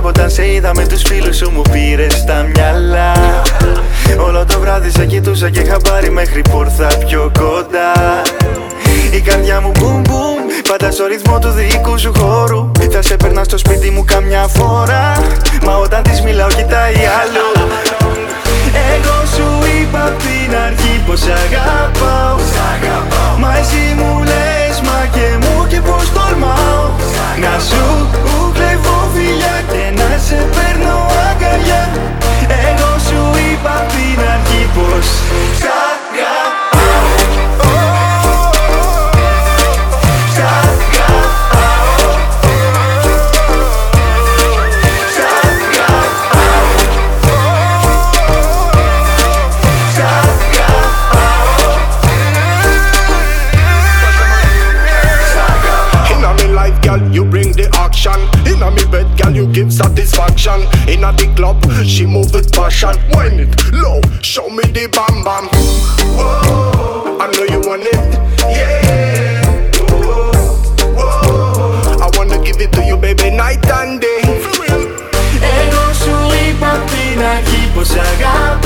Από όταν σε είδα με τους φίλους σου μου πήρες τα μυαλά. Όλο το βράδυ σε κοιτούσα και είχα πάρει μέχρι που ήρθα πιο κοντά. Η καρδιά μου μπουμ μπουμ, πάντα στο ρυθμό του δικού σου χώρου. Θα σε περνά στο σπίτι μου καμιά φορά, μα όταν της μιλάω κοιτάει άλλο. Εγώ σου είπα απ' την αρχή πως αγαπάω, μα εσύ μου λες μα και μου και πως τολμάω να σου κλεβώ φιλιά και να σε παίρνω αγκαλιά. Εγώ σου είπα απ' την αρχή πως σ' αγαπάω. You bring the action. Inna me bed, girl, you give satisfaction. Inna the club, she move with passion. Wind it low, show me the bam bam. Whoa, I know you want it, yeah. Whoa, whoa, I wanna give it to you, baby, night and day. For real. Εγώ σου είπα απ' την αρχή πως αγαπάω.